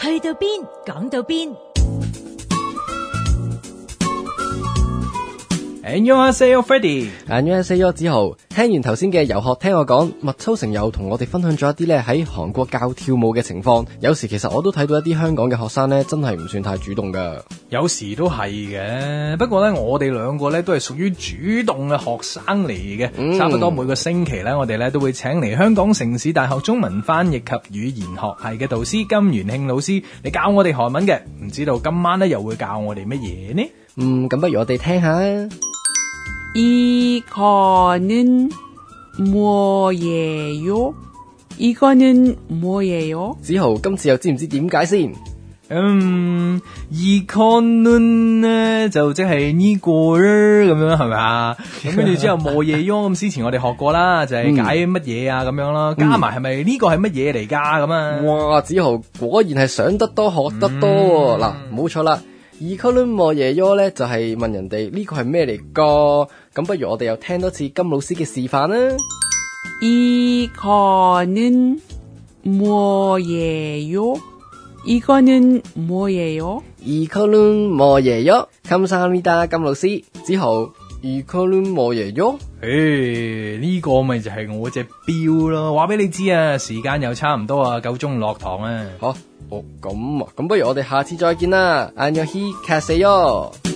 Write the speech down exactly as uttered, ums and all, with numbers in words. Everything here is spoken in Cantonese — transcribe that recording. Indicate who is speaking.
Speaker 1: 去到邊講到邊。
Speaker 2: 안녕하세요 Freddy。
Speaker 3: 안녕하세요子豪。聽完頭先嘅遊學聽我講，麥秋成又同我哋分享咗一啲咧喺韓國教跳舞嘅情況。有時其實我都睇到一啲香港嘅學生咧，真係唔算太主動噶。
Speaker 2: 有時都係嘅，不過咧我哋兩個咧都係屬於主動嘅學生嚟嘅。嗯、差不多每個星期咧，我哋咧都會請嚟香港城市大學中文翻譯及語言學系嘅導師金元慶老師嚟教我哋韓文嘅。唔知道今晚咧又會教我哋乜嘢呢？
Speaker 3: 嗯，咁不如我哋聽下。
Speaker 4: 이거는 뭐예요? 이거는 뭐예요?
Speaker 3: 子豪今次又知唔知點解先？
Speaker 2: 嗯，이거는咧就即係呢個咁樣係咪啊？咁跟住之後뭐예요咁之前我哋學過啦，就係、是、解乜嘢啊咁樣啦，加埋係咪呢個係乜嘢嚟㗎咁啊？
Speaker 3: 哇，子豪果然係想得多學得多喎。嗱、嗯，冇錯啦。이거는 뭐예요咧就係、是、問人哋呢個係咩嚟個，咁不如我哋又聽多次金老師嘅示範啦。
Speaker 4: 이거는 뭐예요? 이거는 뭐예요?
Speaker 3: 이거는 뭐예요? 감사합니다金老師。之後이거는 뭐예요?
Speaker 2: 誒，呢個咪就係我隻錶咯，話俾你知啊，時間又差唔多啊，夠鐘落堂啊。
Speaker 3: 好。哦，咁啊，咁不如我哋下次再見啦。안녕히 가세요。